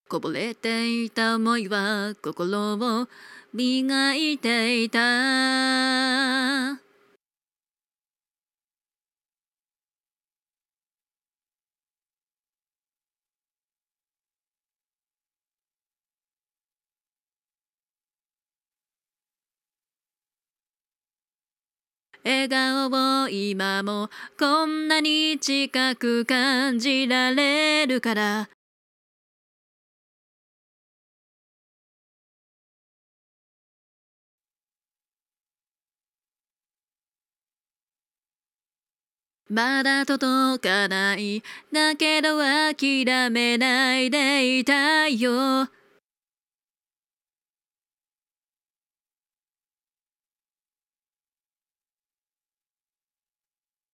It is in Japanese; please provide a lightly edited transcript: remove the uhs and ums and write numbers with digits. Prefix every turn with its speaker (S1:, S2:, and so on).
S1: こぼれていた思いは心を磨いていた。笑顔を今もこんなに近く感じられるから。まだ届かないだけど諦めないでいたいよ。